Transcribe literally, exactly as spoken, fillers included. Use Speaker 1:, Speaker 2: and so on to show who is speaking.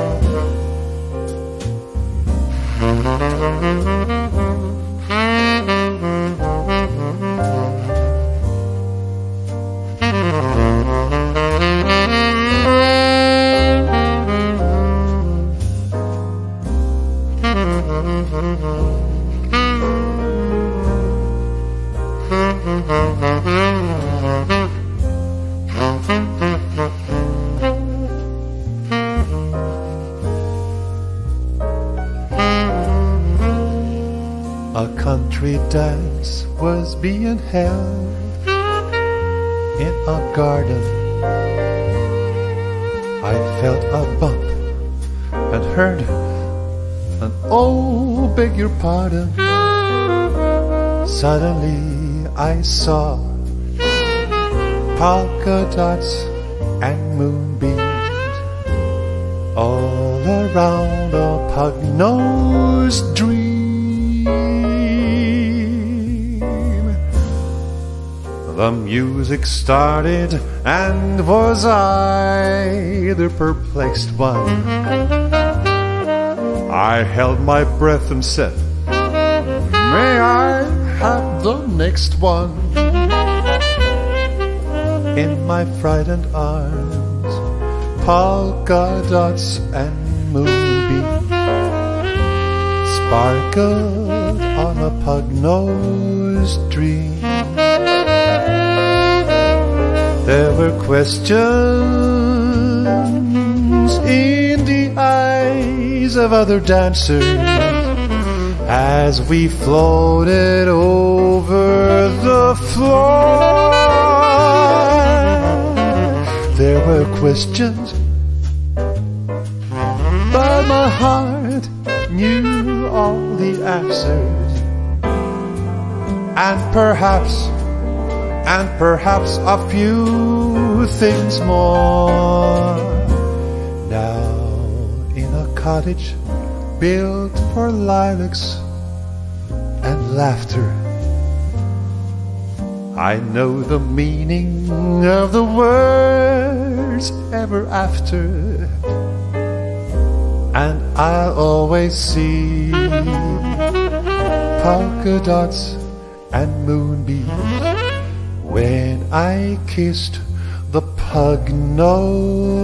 Speaker 1: A country dance was being held in a garden. I felt a bump and heard an "oh, beg your pardon." Suddenly I saw polka dots and moonbeams all around a pug-nosed dream. The music started, and was I the perplexed one? I held my breath and said, "May I have the next one?" In my frightened arms, polka dots and moonbeams sparkled on a pug-nosed dream. There were questions in the eyes of other dancers as we floated over the floor. There were questions, but my heart knew all the answers, and perhaps And perhaps a few things more. Now in a cottage built for lilacs and laughter, I know the meaning of the words ever after, and I'll always see polka dots and moonbeams when I kissed the pug-nosed